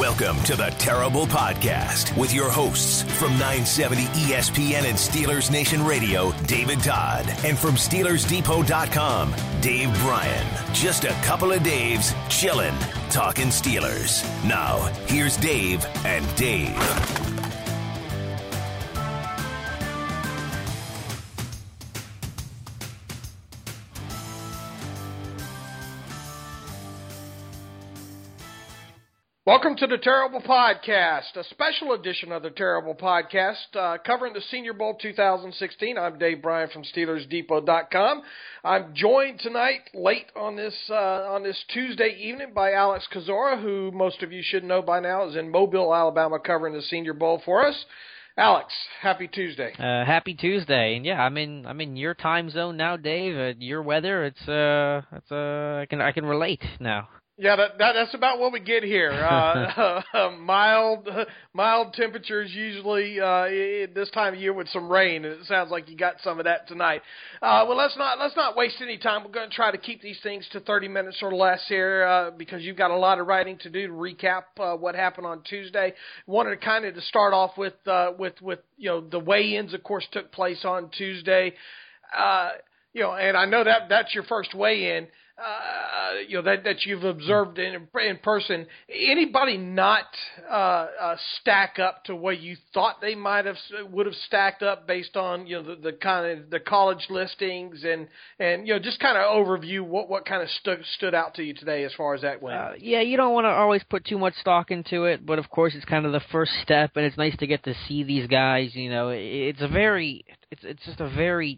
Welcome to the Terrible Podcast with your hosts from 970 ESPN and Steelers Nation Radio, David Todd, and from SteelersDepot.com, Dave Bryan. Just a couple of Daves chilling, talking Steelers. Now, here's Dave and Dave. Welcome to the Terrible Podcast, a special edition of the Terrible Podcast covering the Senior Bowl 2016. I'm Dave Bryan from SteelersDepot.com. I'm joined tonight, late on this Tuesday evening, by Alex Kozora, who most of you should know by now is in Mobile, Alabama, covering the Senior Bowl for us. Alex, happy Tuesday. Happy Tuesday, and yeah, I'm in your time zone now, Dave. Your weather, I can relate now. Yeah, that's about what we get here. Mild temperatures usually this time of year with some rain, and it sounds like you got some of that tonight. Well, let's not waste any time. We're going to try to keep these things to 30 minutes or less here because you've got a lot of writing to do to recap what happened on Tuesday. Wanted to kind of to start off with the weigh-ins, of course, took place on Tuesday. And I know that's your first weigh-in. That you've observed in person. Anybody not stack up to where you thought they would have stacked up based on the kind of the college listings and just kind of overview what kind of stood out to you today as far as that went. You don't want to always put too much stock into it, but of course it's kind of the first step, and it's nice to get to see these guys. It's just a very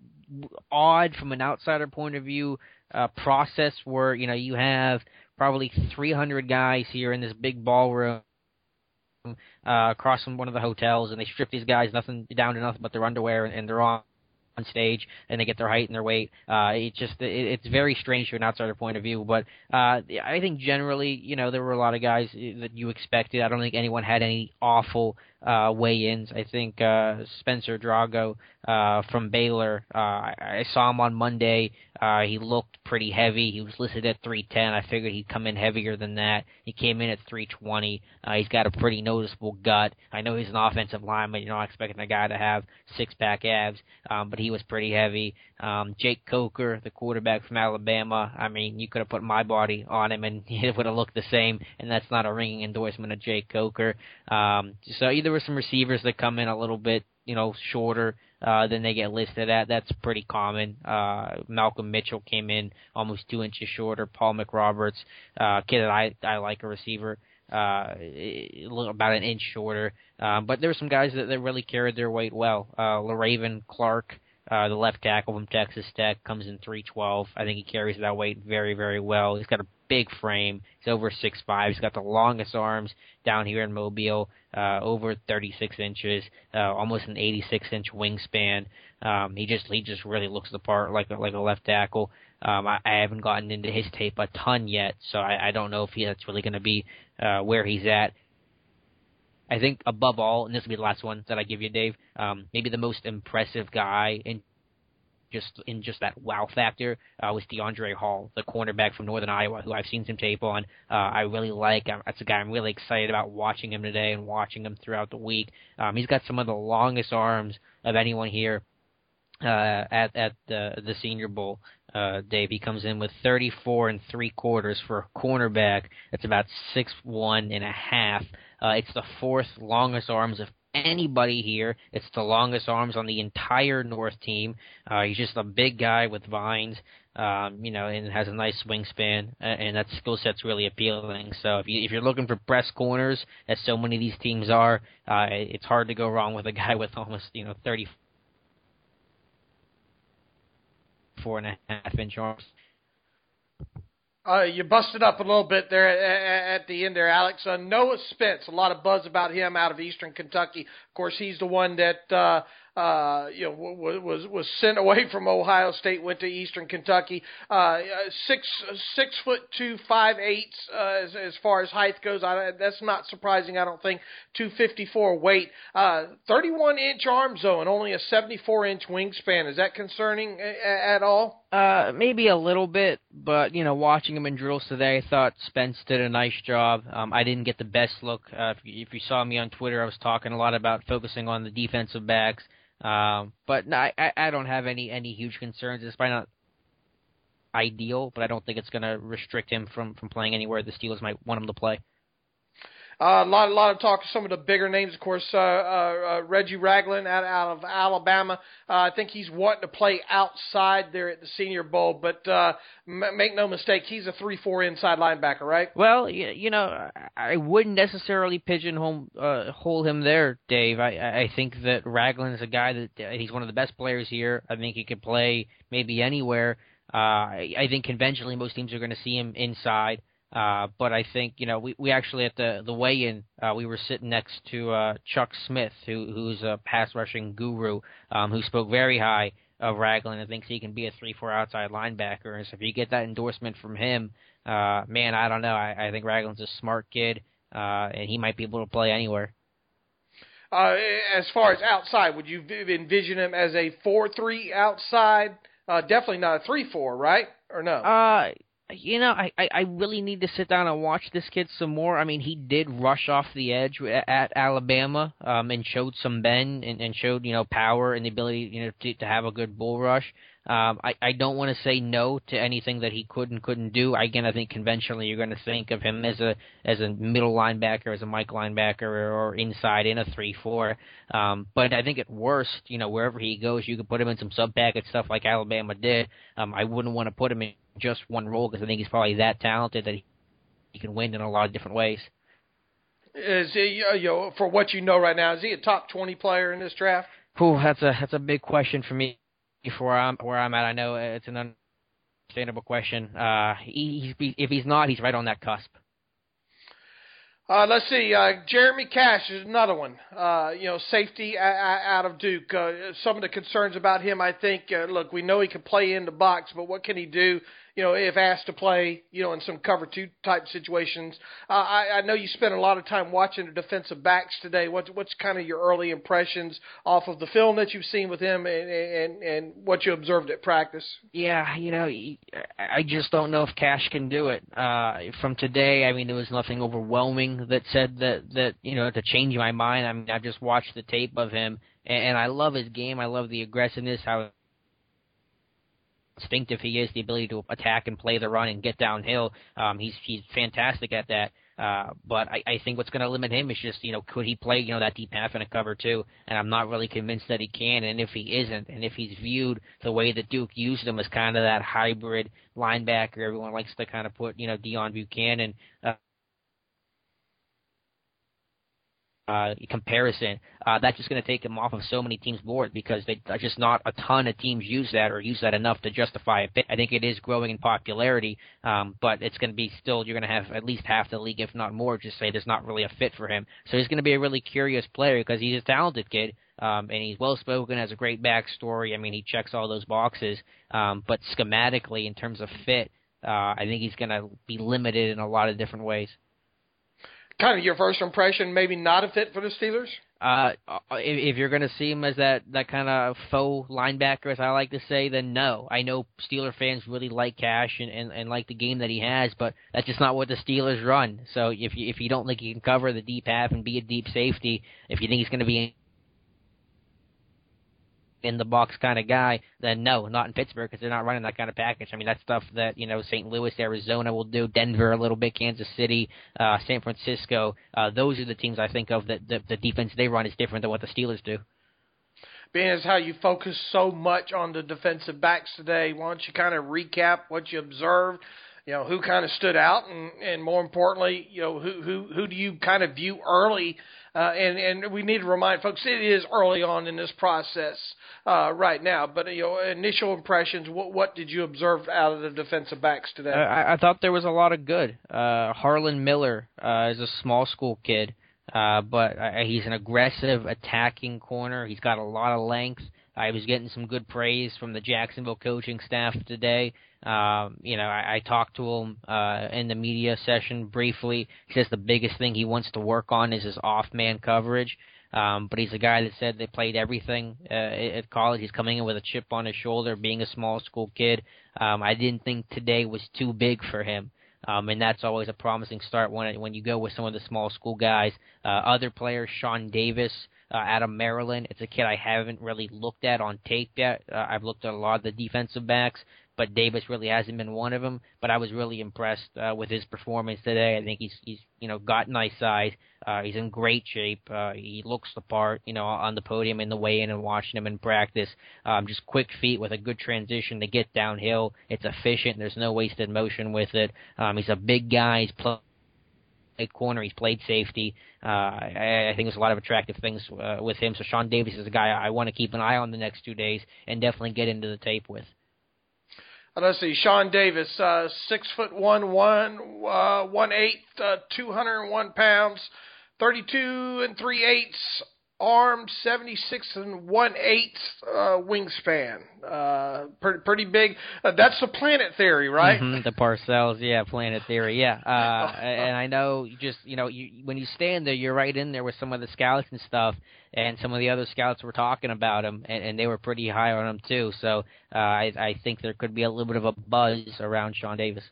odd from an outsider point of view. Process where you have probably 300 guys here in this big ballroom across from one of the hotels, and they strip these guys down to nothing but their underwear, and they're on stage, and they get their height and their weight. It's very strange from an outsider point of view, but I think generally there were a lot of guys that you expected. I don't think anyone had any awful weigh-ins. I think Spencer Drago from Baylor, I saw him on Monday. He looked pretty heavy. He was listed at 310. I figured he'd come in heavier than that. He came in at 320. He's got a pretty noticeable gut. I know he's an offensive lineman. You're not expecting a guy to have six-pack abs, but he was pretty heavy. Jake Coker, the quarterback from Alabama, you could have put my body on him and it would have looked the same, and that's not a ringing endorsement of Jake Coker. So there were some receivers that come in a little bit shorter than they get listed at. That's pretty common. Malcolm Mitchell came in almost 2 inches shorter. Paul McRoberts, kid that I like, a receiver, about an inch shorter. But there were some guys that really carried their weight well. LaRaven Clark, the left tackle from Texas Tech, comes in 312. I think he carries that weight very, very well. He's got a big frame. He's over 6'5". He's got the longest arms down here in Mobile, over 36 inches, almost an 86-inch wingspan. He just really looks the part like a left tackle. I haven't gotten into his tape a ton yet, so I don't know if that's really going to be where he's at. I think above all, and this will be the last one that I give you, Dave, maybe the most impressive guy in just that wow factor was DeAndre Hall, the cornerback from Northern Iowa, who I've seen some tape on. I really like. That's a guy I'm really excited about watching him today and watching him throughout the week. He's got some of the longest arms of anyone here at the Senior Bowl. Dave, he comes in with 34 3/4 for a cornerback. That's about 6'1 1/2. It's the fourth longest arms of anybody here. It's the longest arms on the entire North team. He's just a big guy with vines, and has a nice wingspan, and that skill set's really appealing. So if you're looking for press corners, as so many of these teams are, it's hard to go wrong with a guy with almost 34 1/2 inch arms. You busted up a little bit there at the end there, Alex. Noah Spence, a lot of buzz about him out of Eastern Kentucky. Of course, he's the one that was sent away from Ohio State, went to Eastern Kentucky. 6'2", 5'8", as far as height goes. That's not surprising, I don't think. 254 weight. 31-inch arms, though, and only a 74-inch wingspan. Is that concerning at all? Maybe a little bit, but, watching him in drills today, I thought Spence did a nice job. I didn't get the best look. If you saw me on Twitter, I was talking a lot about focusing on the defensive backs. But no, I don't have any huge concerns. It's probably not ideal, but I don't think it's going to restrict him from playing anywhere the Steelers might want him to play. A lot of talk of some of the bigger names, of course. Reggie Ragland out of Alabama. I think he's wanting to play outside there at the Senior Bowl, but make no mistake, he's a 3-4 inside linebacker, right? Well, I wouldn't necessarily pigeonhole him there, Dave. I think that Ragland is a guy that he's one of the best players here. I think he could play maybe anywhere. I think conventionally most teams are going to see him inside. But I think, we actually at the weigh-in, we were sitting next to Chuck Smith, who's a pass-rushing guru, who spoke very high of Ragland and thinks he can be a 3-4 outside linebacker. And so if you get that endorsement from him, man, I don't know. I think Ragland's a smart kid, and he might be able to play anywhere. As far as outside, would you envision him as a 4-3 outside? Definitely not a 3-4, right? Or no? I really need to sit down and watch this kid some more. I mean, he did rush off the edge at Alabama, and showed some bend and showed, power and the ability, to have a good bull rush. I don't want to say no to anything that he could and couldn't do. Again, I think conventionally you're going to think of him as a middle linebacker, as a Mike linebacker, or inside in a 3-4. But I think at worst, wherever he goes, you could put him in some sub-package stuff like Alabama did. I wouldn't want to put him in just one role because I think he's probably that talented that he can win in a lot of different ways. Is he, for what you know right now, is he a top 20 player in this draft? Ooh, that's a big question for me. Where I'm at, I know it's an understandable question. If he's not, he's right on that cusp. Let's see. Jeremy Cash is another one. Safety out of Duke. Some of the concerns about him, I think, look, we know he can play in the box, but what can he do, if asked to play, in some cover 2 type situations? I know you spent a lot of time watching the defensive backs today. What's kind of your early impressions off of the film that you've seen with him and what you observed at practice? Yeah, I just don't know if Cash can do it. From today, I mean, there was nothing overwhelming that said that to change my mind. I mean, I've just watched the tape of him, and I love his game. I love the aggressiveness, how instinctive he is, the ability to attack and play the run and get downhill. He's fantastic at that. But I think what's going to limit him is just, could he play, that deep half in a cover 2? And I'm not really convinced that he can. And if he isn't, and if he's viewed the way that Duke used him as kind of that hybrid linebacker, everyone likes to kind of put, Deion Buchanan comparison, that's just going to take him off of so many teams' board because they just not a ton of teams use that or use that enough to justify a fit. I think it is growing in popularity, but it's going to be still, you're going to have at least half the league, if not more, just say there's not really a fit for him. So he's going to be a really curious player because he's a talented kid, and he's well-spoken, has a great backstory. I mean, he checks all those boxes, but schematically, in terms of fit, I think he's going to be limited in a lot of different ways. Kind of your first impression, maybe not a fit for the Steelers? If you're going to see him as that kind of faux linebacker, as I like to say, then no. I know Steeler fans really like Cash and like the game that he has, but that's just not what the Steelers run. So if you don't think he can cover the deep half and be a deep safety, if you think he's going to be in the box kind of guy, then no, not in Pittsburgh because they're not running that kind of package. I mean, that's stuff that, St. Louis, Arizona will do, Denver a little bit, Kansas City, San Francisco. Those are the teams I think of that the defense they run is different than what the Steelers do. Being as how you focus so much on the defensive backs today, why don't you kind of recap what you observed, who kind of stood out, and more importantly, who do you kind of view early? And we need to remind folks it is early on in this process right now. But initial impressions, what did you observe out of the defensive backs today? I thought there was a lot of good. Harlan Miller is a small school kid. but he's an aggressive attacking corner. He's got a lot of length. I was getting some good praise from the Jacksonville coaching staff today. I talked to him in the media session briefly. He says the biggest thing he wants to work on is his off-man coverage. But he's a guy that said they played everything at college. He's coming in with a chip on his shoulder, being a small school kid. I didn't think today was too big for him. And that's always a promising start when you go with some of the small school guys. Other players, Sean Davis, out of Maryland. It's a kid I haven't really looked at on tape yet. I've looked at a lot of the defensive backs, but Davis really hasn't been one of them. But I was really impressed with his performance today. I think he's got nice size. He's in great shape. He looks the part, on the podium in the weigh-in and watching him in practice. Just quick feet with a good transition to get downhill. It's efficient. There's no wasted motion with it. He's a big guy. He's played corner. He's played safety. I think there's a lot of attractive things with him. So Sean Davis is a guy I want to keep an eye on the next 2 days and definitely get into the tape with. Let's see, Sean Davis, 6'1", 1/8", 201 pounds, 32 3/8 arm, 76 1/8 wingspan. Pretty big. That's the Planet Theory, right? Mm-hmm, the Parcells, Planet Theory, and I know when you stand there, you're right in there with some of the scouts and stuff, and some of the other scouts were talking about him, and they were pretty high on him too. So I think there could be a little bit of a buzz around Sean Davis.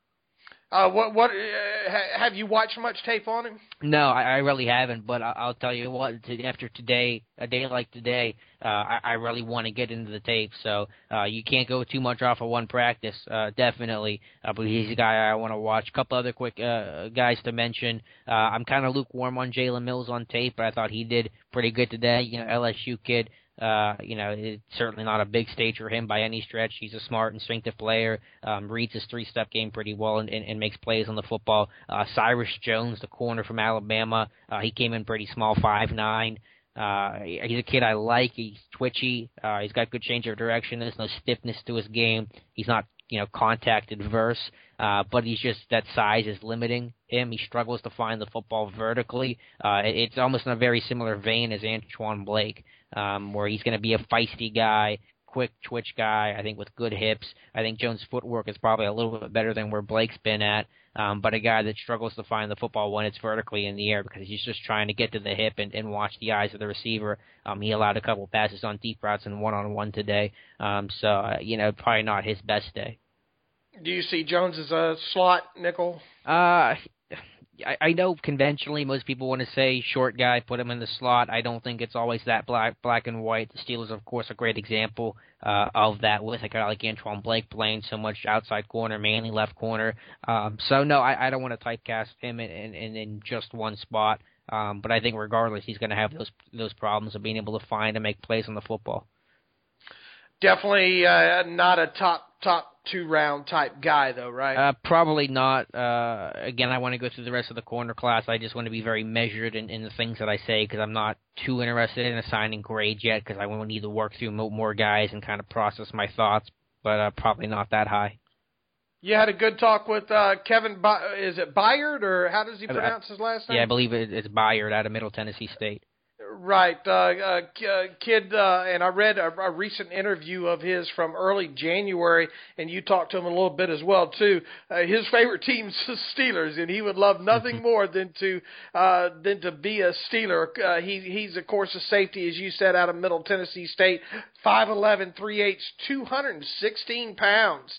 What have you watched much tape on him? No, I really haven't, but I'll tell you what, after today, a day like today, I really want to get into the tape, so you can't go too much off of one practice, definitely, but he's a guy I want to watch. A couple other quick guys to mention. I'm kind of lukewarm on Jalen Mills on tape, but I thought he did pretty good today, LSU kid. It's certainly not a big stage for him by any stretch. He's a smart, instinctive player, reads his three-step game pretty well and makes plays on the football. Cyrus Jones, the corner from Alabama, he came in pretty small, 5'9". He's a kid I like. He's twitchy. He's got good change of direction. There's no stiffness to his game. He's not, contact adverse, but he's just, that size is limiting him. He struggles to find the football vertically. It's almost in a very similar vein as Antoine Blake, where he's going to be a feisty guy, quick twitch guy, I think with good hips. I think Jones' footwork is probably a little bit better than where Blake's been at, but a guy that struggles to find the football when it's vertically in the air because he's just trying to get to the hip and watch the eyes of the receiver. He allowed a couple passes on deep routes and one-on-one today, so probably not his best day. Do you see Jones as a slot nickel? I know conventionally most people want to say short guy, put him in the slot. I don't think it's always that black and white. The Steelers, of course, a great example of that with a guy like Antoine Blake playing so much outside corner, mainly left corner. So, no, I don't want to typecast him in just one spot. But I think regardless, he's going to have those problems of being able to find and make plays on the football. Definitely not a top 2-round type guy, though, right? Probably not. Again, I want to go through the rest of the corner class. I just want to be very measured in the things that I say because I'm not too interested in assigning grades yet because I will need to work through more guys and kind of process my thoughts, but probably not that high. You had a good talk with Kevin, is it Byard, or how does he pronounce his last name? Yeah, I believe it's Byard out of Middle Tennessee State. Right, kid, and I read a recent interview of his from early January, and you talked to him a little bit as well too. His favorite team's the Steelers, and he would love nothing more than to be a Steeler. He's of course a safety, as you said, out of Middle Tennessee State, 5'11", 3/8", 216 pounds.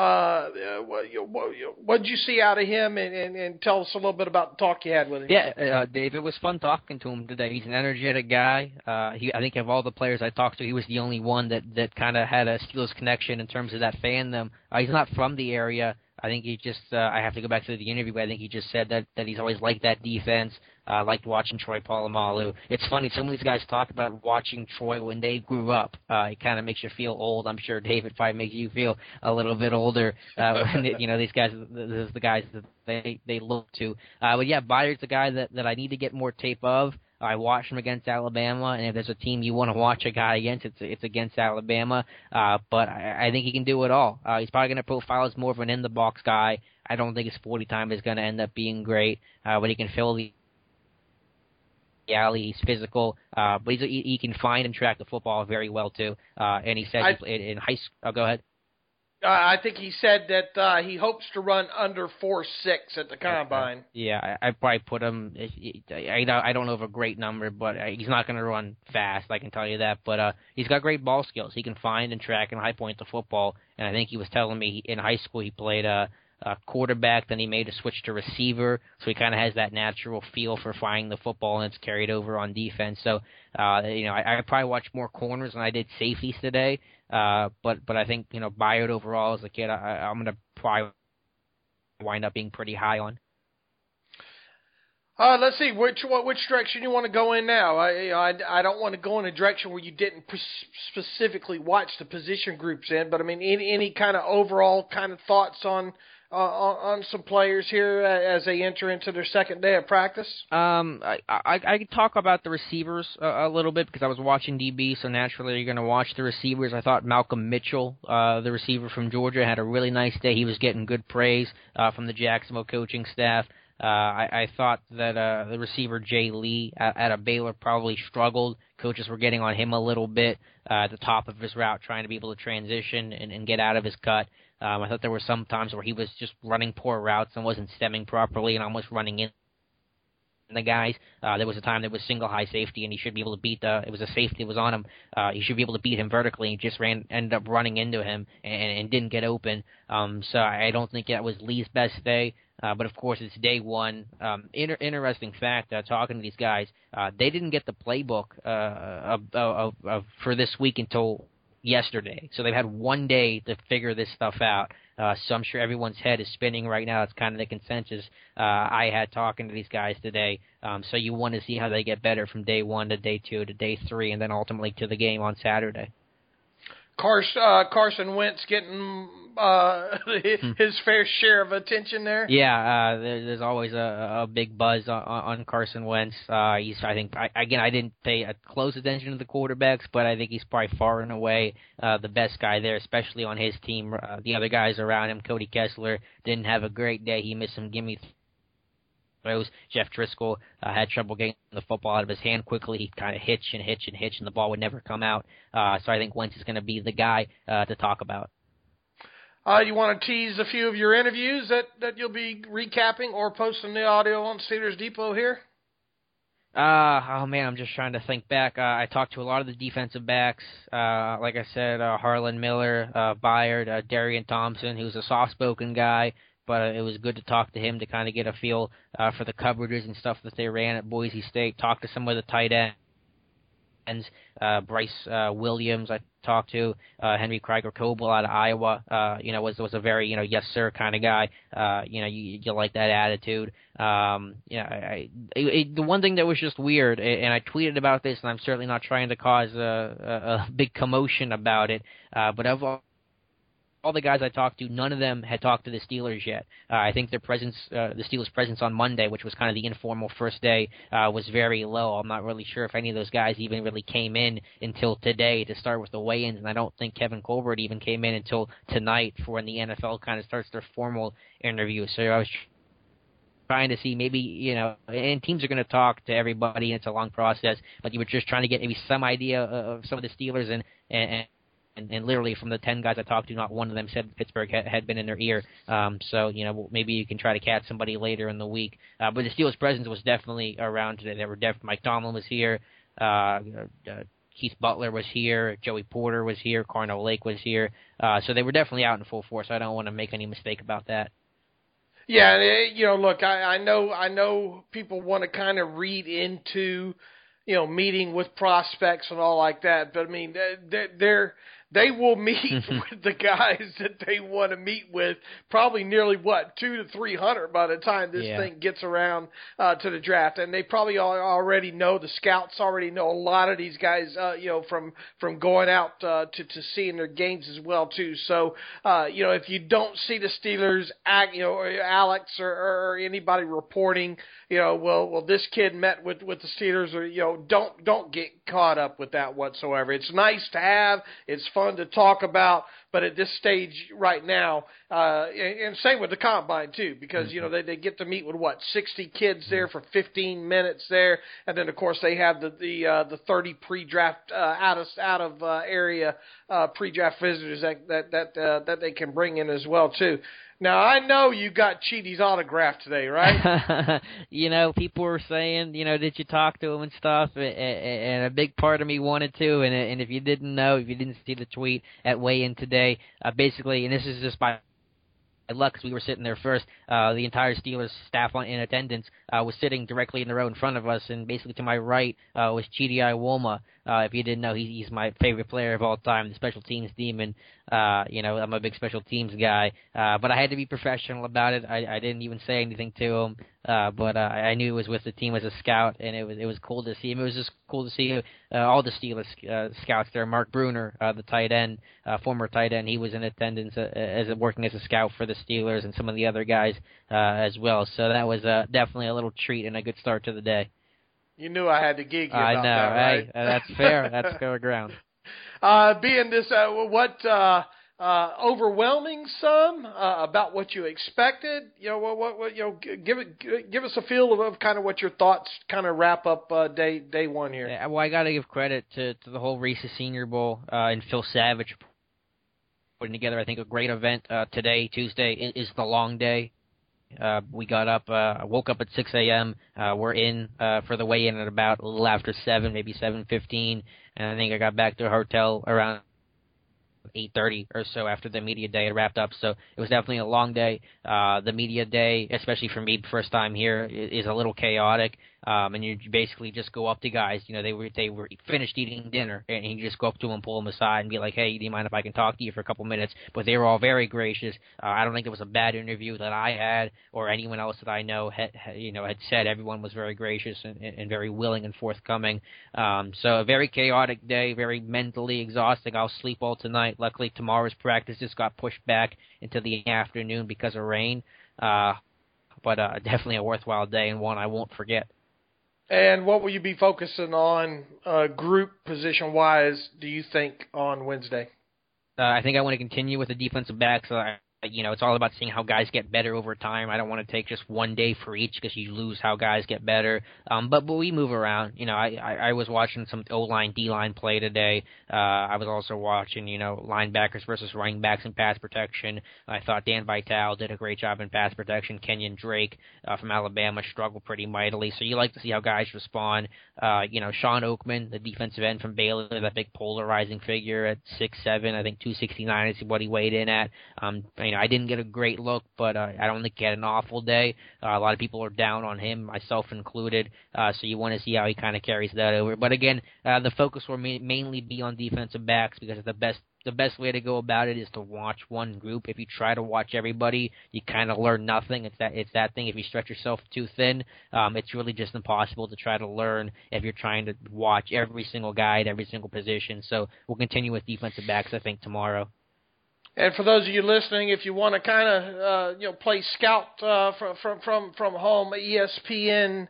What did you see out of him, and tell us a little bit about the talk you had with him? Yeah, Dave, it was fun talking to him today. He's an energetic guy. I think of all the players I talked to, he was the only one that kind of had a Steelers connection in terms of that fandom. He's not from the area. I think he just, I have to go back to the interview, but I think he just said that he's always liked that defense, liked watching Troy Polamalu. It's funny, some of these guys talk about watching Troy when they grew up. It kind of makes you feel old. I'm sure, David, probably makes you feel a little bit older. When these guys, this is the guys that they look to. But yeah, Byard's the guy that I need to get more tape of. I watched him against Alabama, and if there's a team you want to watch a guy against, it's against Alabama. But I think he can do it all. He's probably going to profile as more of an in-the-box guy. I don't think his 40 time is going to end up being great, but he can fill the alley. He's physical, but he can find and track the football very well too. And he said in high school. Oh, go ahead. I think he said that he hopes to run under 4.6 at the combine. Okay. Yeah, I probably put him. I don't know of a great number, but he's not going to run fast. I can tell you that. But he's got great ball skills. He can find and track and high point the football. And I think he was telling me in high school he played quarterback, then he made a switch to receiver, so he kind of has that natural feel for finding the football, and it's carried over on defense. So, I probably watched more corners than I did safeties today, but I think, Byard overall as a kid, I'm going to probably wind up being pretty high on. Let's see which direction you want to go in now. I don't want to go in a direction where you didn't specifically watch the position groups in, but I mean any kind of overall kind of thoughts on some players here as they enter into their second day of practice? I could talk about the receivers a little bit because I was watching DB, so naturally you're going to watch the receivers. I thought Malcolm Mitchell, the receiver from Georgia, had a really nice day. He was getting good praise from the Jacksonville coaching staff. I thought that the receiver Jay Lee out of Baylor probably struggled. Coaches were getting on him a little bit at the top of his route, trying to be able to transition and get out of his cut. I thought there were some times where he was just running poor routes and wasn't stemming properly and almost running in the guys. There was a time there was single high safety, and he should be able to beat it was a safety that was on him. He should be able to beat him vertically. He just ended up running into him and didn't get open. So I don't think that was Lee's best day. But of course, it's day one. Interesting fact, talking to these guys, they didn't get the playbook for this week until yesterday. So they've had one day to figure this stuff out. So I'm sure everyone's head is spinning right now. It's kind of the consensus I had talking to these guys today. So you want to see how they get better from day one to day two to day three, and then ultimately to the game on Saturday. Carson Wentz getting his fair share of attention there. Yeah, there's always a big buzz on Carson Wentz. I didn't pay close attention to the quarterbacks, but I think he's probably far and away the best guy there, especially on his team. The other guys around him, Cody Kessler, didn't have a great day. He missed some gimme throws. Jeff Driscoll had trouble getting the football out of his hand quickly. He'd kind of hitch, and the ball would never come out. So I think Wentz is going to be the guy to talk about. You want to tease a few of your interviews that you'll be recapping or posting the audio on Steelers Depot here? Oh, man, I'm just trying to think back. I talked to a lot of the defensive backs. Like I said, Harlan Miller, Byard, Darian Thompson, who's a soft-spoken guy. But it was good to talk to him to kind of get a feel for the coverages and stuff that they ran at Boise State. Talk to some of the tight ends, Bryce Williams I talked to, Henry Krieger-Coble out of Iowa, was a very, yes sir kind of guy. You like that attitude. The one thing that was just weird, and I tweeted about this, and I'm certainly not trying to cause a big commotion about it, but of all the guys I talked to, none of them had talked to the Steelers yet. I think their presence, the Steelers' presence on Monday, which was kind of the informal first day, was very low. I'm not really sure if any of those guys even really came in until today to start with the weigh-ins, and I don't think Kevin Colbert even came in until tonight for when the NFL kind of starts their formal interview. So I was trying to see maybe, and teams are going to talk to everybody, and it's a long process, but you were just trying to get maybe some idea of some of the Steelers, and literally from the 10 guys I talked to, not one of them said Pittsburgh had been in their ear. So, maybe you can try to catch somebody later in the week. But the Steelers' presence was definitely around today. They were Mike Tomlin was here. Keith Butler was here. Joey Porter was here. Carnell Lake was here. So they were definitely out in full force. I don't want to make any mistake about that. Yeah, look, I know people want to kind of read into, meeting with prospects and all like that. But I mean, they will meet with the guys that they want to meet with, probably nearly 200 to 300 by the time this thing gets around to the draft, and they probably already know, the scouts already know a lot of these guys, from going out to seeing their games as well too. So, if you don't see the Steelers, or Alex or anybody reporting, well, this kid met with the Steelers, or don't get caught up with that whatsoever. It's nice to have. It's fun to talk about, but at this stage right now, and same with the combine too, because they get to meet with 60 kids there for 15 minutes there, and then of course they have the 30 pre-draft out of area pre-draft visitors that they can bring in as well too. Now, I know you got Chidi's autograph today, right? People were saying, did you talk to him and stuff? And a big part of me wanted to. And if you didn't know, if you didn't see the tweet at weigh-in today, basically, and this is just by luck, because we were sitting there first, the entire Steelers staff in attendance was sitting directly in the row in front of us, and basically to my right was Chidi Iwoma. If you didn't know, he's my favorite player of all time, the special teams demon. I'm a big special teams guy, but I had to be professional about it. I didn't even say anything to him, but I knew he was with the team as a scout, and it was cool to see him. It was just cool to see all the Steelers scouts there. Mark Bruner, the tight end, former tight end, he was in attendance working as a scout for the Steelers, and some of the other guys as well. So that was definitely a little treat and a good start to the day. You knew I had to gig you about that, right? Hey, that's fair. That's fair ground. Being this, overwhelming some about what you expected. Give us a feel of kind of what your thoughts kind of wrap up day one here. Yeah, well, I got to give credit to the whole Reese's Senior Bowl and Phil Savage putting together, I think, a great event today. Tuesday is the long day. We got up, woke up at 6 a.m. We're in for the weigh-in at about a little after 7, maybe 7:15, and I think I got back to a hotel around 8:30 or so after the media day had wrapped up. So it was definitely a long day. The media day, especially for me, first time here, is a little chaotic. And you basically just go up to guys. They were finished eating dinner, and you just go up to them, pull them aside, and be like, "Hey, do you mind if I can talk to you for a couple minutes?" But they were all very gracious. I don't think there was a bad interview that I had or anyone else that I know had said. Everyone was very gracious and very willing and forthcoming. So a very chaotic day, very mentally exhausting. I'll sleep all tonight. Luckily, tomorrow's practice just got pushed back into the afternoon because of rain. But definitely a worthwhile day and one I won't forget. And what will you be focusing on group position-wise, do you think, on Wednesday? I think I want to continue with the defensive backs. It's all about seeing how guys get better over time. I don't want to take just one day for each because you lose how guys get better. But we move around. I was watching some O-line, D-line play today. I was also watching, linebackers versus running backs in pass protection. I thought Dan Vitale did a great job in pass protection. Kenyon Drake from Alabama struggled pretty mightily. So you like to see how guys respond. Sean Oakman, the defensive end from Baylor, that big polarizing figure at 6'7", I think 269 is what he weighed in at. I didn't get a great look, but I don't think he had an awful day. A lot of people are down on him, myself included, so you want to see how he kind of carries that over. But again, the focus will mainly be on defensive backs because the best way to go about it is to watch one group. If you try to watch everybody, you kind of learn nothing. It's that thing. If you stretch yourself too thin, it's really just impossible to try to learn if you're trying to watch every single guy at every single position. So we'll continue with defensive backs, I think, tomorrow. And for those of you listening, if you want to kind of play scout from home, ESPN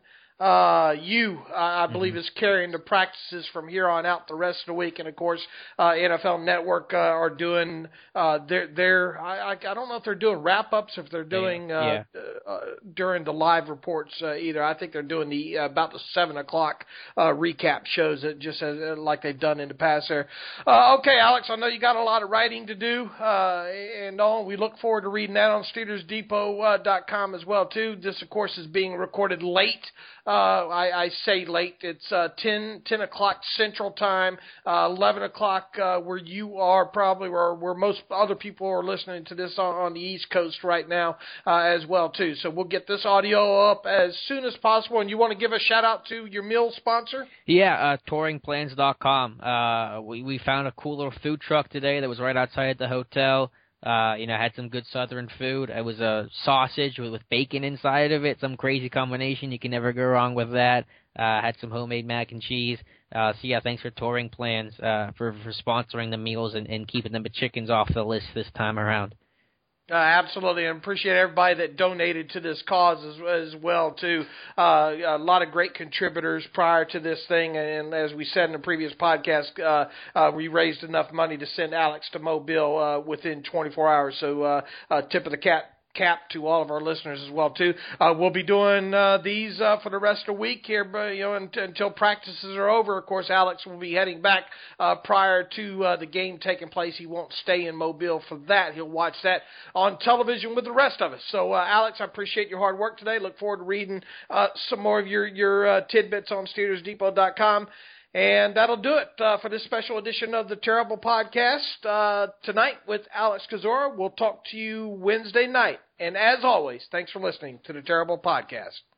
I believe is carrying the practices from here on out the rest of the week, and of course NFL Network are doing their I don't know if they're doing wrap-ups, if they're doing during the live reports either. I think they're doing about the 7 o'clock recap shows, just like they've done in the past there. Okay, Alex, I know you got a lot of writing to do, and we look forward to reading that on SteelersDepot.com as well too. This of course is being recorded late. I say late. It's 10 o'clock Central Time, 11 o'clock where you are probably, where most other people are listening to this on the East Coast right now as well, too. So we'll get this audio up as soon as possible. And you want to give a shout-out to your meal sponsor? Yeah, touringplans.com. We found a cool little food truck today that was right outside the hotel. Had some good Southern food. It was a sausage with bacon inside of it, some crazy combination. You can never go wrong with that. Had some homemade mac and cheese. Thanks for Touring Plans for sponsoring the meals and keeping the chickens off the list this time around. Absolutely, and appreciate everybody that donated to this cause as well too. A lot of great contributors prior to this thing, and as we said in the previous podcast, we raised enough money to send Alex to Mobile within 24 hours. So, tip of the cap to all of our listeners as well too. We'll be doing these for the rest of the week here, but until practices are over. Of course, Alex will be heading back prior to the game taking place. He won't stay in Mobile for that. He'll watch that on television with the rest of us. So, Alex, I appreciate your hard work today. Look forward to reading some more of your tidbits on SteelersDepot.com. And that'll do it for this special edition of the Terrible Podcast tonight with Alex Kozora. We'll talk to you Wednesday night. And as always, thanks for listening to the Terrible Podcast.